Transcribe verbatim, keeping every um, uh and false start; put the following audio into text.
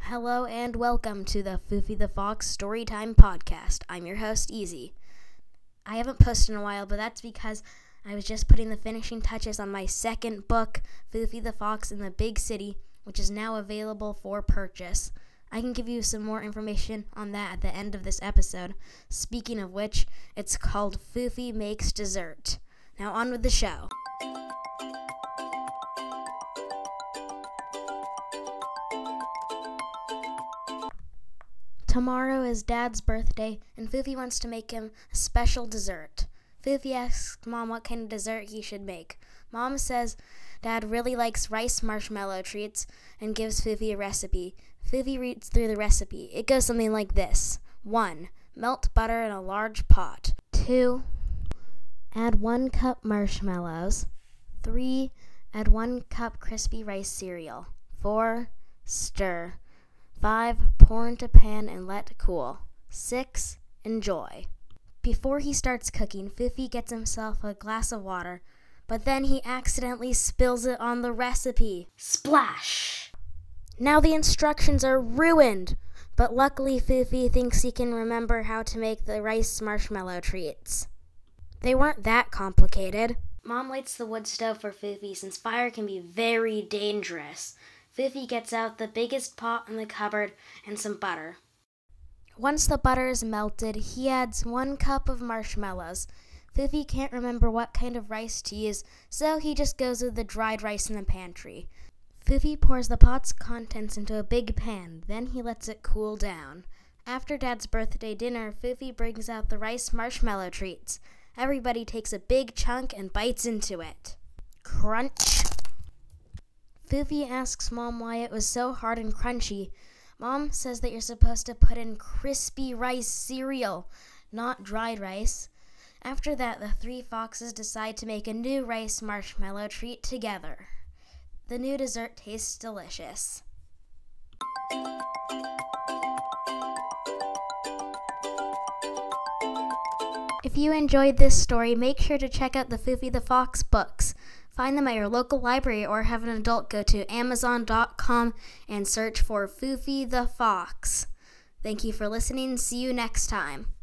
Hello and welcome to the Foofy the Fox Storytime Podcast. I'm your host, Easy. I haven't posted in a while, but that's because I was just putting the finishing touches on my second book, Foofy the Fox in the Big City, which is now available for purchase. I can give you some more information on that at the end of this episode. Speaking of which, it's called Foofy Makes Dessert. Now on with the show. Tomorrow is Dad's birthday, and Foofy wants to make him a special dessert. Foofy asks Mom what kind of dessert he should make. Mom says Dad really likes rice marshmallow treats and gives Foofy a recipe. Foofy reads through the recipe. It goes something like this. one. Melt butter in a large pot. two. Add one cup marshmallows. three. Add one cup crispy rice cereal. four. Stir. five. Pour into pan and let cool. six. Enjoy. Before he starts cooking, Foofy gets himself a glass of water, but then he accidentally spills it on the recipe. Splash! Now the instructions are ruined, but luckily Foofy thinks he can remember how to make the rice marshmallow treats. They weren't that complicated. Mom lights the wood stove for Foofy since fire can be very dangerous. Foofy gets out the biggest pot in the cupboard and some butter. Once the butter is melted, he adds one cup of marshmallows. Foofy can't remember what kind of rice to use, so he just goes with the dried rice in the pantry. Foofy pours the pot's contents into a big pan, then he lets it cool down. After Dad's birthday dinner, Foofy brings out the rice marshmallow treats. Everybody takes a big chunk and bites into it. Crunch! Foofy asks Mom why it was so hard and crunchy. Mom says that you're supposed to put in crispy rice cereal, not dried rice. After that, the three foxes decide to make a new rice marshmallow treat together. The new dessert tastes delicious. If you enjoyed this story, make sure to check out the Foofy the Fox books. Find them at your local library or have an adult go to amazon dot com and search for Foofy the Fox. Thank you for listening. See you next time.